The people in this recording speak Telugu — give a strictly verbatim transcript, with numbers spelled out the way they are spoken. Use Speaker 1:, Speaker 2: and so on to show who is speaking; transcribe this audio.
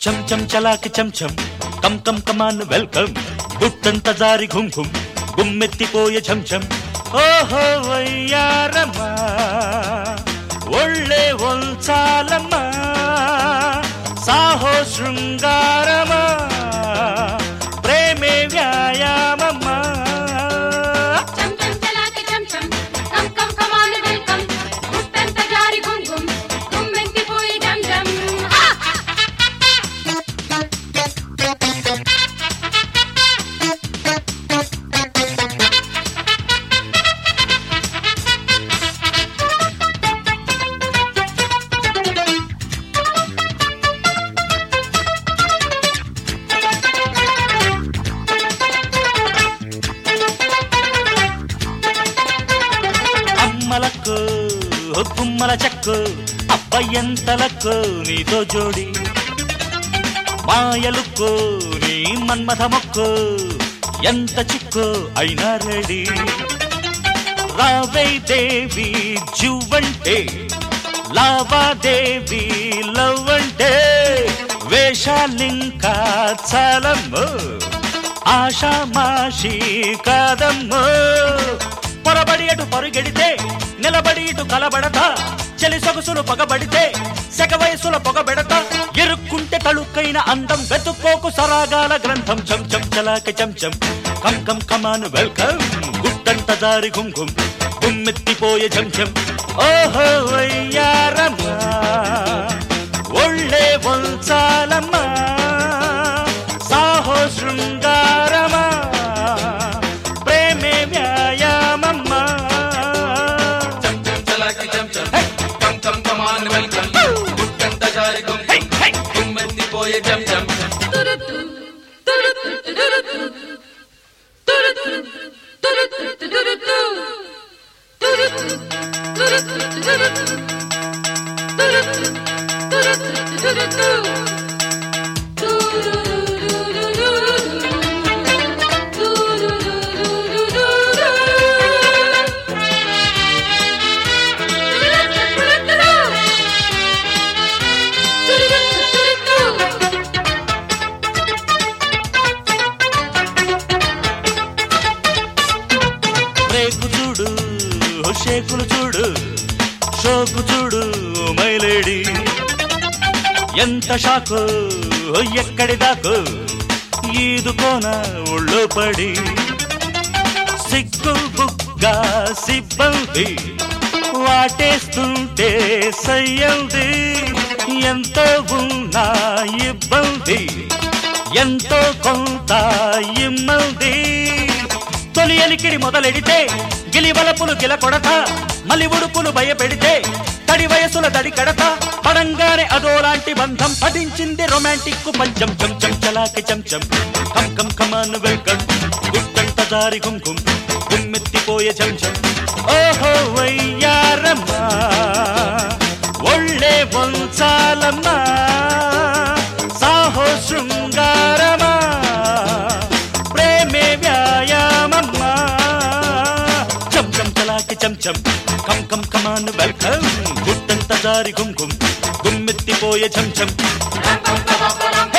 Speaker 1: చం చం చలాకి చం చం కం కం కమాన్ వెల్కమ్ గుట్టంత జారి ఘుం ఘుం గుమ్మెత్తిపోయే చం చం ఓహో వయ్యారమ్మా ఒళ్ళే ఒల్చాలమ్మా సాహో శృంగారమా ప్రేమే వ్యాయామమ్మా అమ్మలకు గుమ్మల చెక్కు అబ్బయ్యంతలకు నీతో జోడి మాయలుక్కో నీ మన్మథ మొక్కు ఎంత చిక్కు అయినా రెడీ రావై దేవి జువంటే లావాదేవి లవ్వంటే వేషాలింకా చాలమ్ము ఆషామాషి కాదమ్ము పొరబడి అటు పరుగెడితే నిలబడి ఇటు కలబడతా చలి సొగసులు పగబడితే సెగ వయసుల పొగబెడతా ఎరుక్కుంటే తళుక్కైన అందం వెతుక్కోకు సరాగాల గ్రంథం చం చం చలాకి చం చం కం కం కమాను వెల్కమ్ గుట్టంత దారి ఘుం ఘుం గుమ్మెత్తిపోయే చం చం ఓహో వయ్యారమ్మా ఒళ్ళే ఒల్చాలమ్మా సాహో శృంగారమా ప్రేమే వ్యాయామమ్మా
Speaker 2: చం చం చలాకి చం చం కం కం కమాన్ వెల్కమ్ గుట్టంత జారి ఘుం ఘుం గుమ్మెత్తిపోయే చం చం
Speaker 1: రేకు చూడు షేకులు చూడు షోకు చూడు మైలేడి ఎంత షాకు ఎక్కడి దాకు ఈదుకోన ఒళ్ళో పడి సిగ్గు బుగ్గా సిబ్బంది వాటేస్తుంటే సయ్యంది ఎంతో ఉన్నా ఇబ్బంది ఎంతో కొంత ఇమ్మంది తొలి ఎలికిడి మొదలెడితే గిలివలపులు గిల కొడత మలి ఉడుపులు భయపెడితే తడి వయసుల దడి కడత పడంగానే అదోలాంటి బంధం పఠించింది రొమాంటిక్ పంచం చం చం చలాకి చం చం కం కం కమాన్ వెల్కమ్ గుట్టంత దారి ఘుం ఘుం గుమ్మెత్తిపోయే చం చం ఓహో వయ్యారమ్మా ఒళ్ళే వంచాలమ్మా సాహో శృంగారమా ప్రేమే వ్యాయామమ్మా చం చం చలాకి చం చం కం కం కమాన్ వెల్కమ్ గుట్టంత దారి ఘుం ఘుం గుమ్మెత్తిపోయే చం చం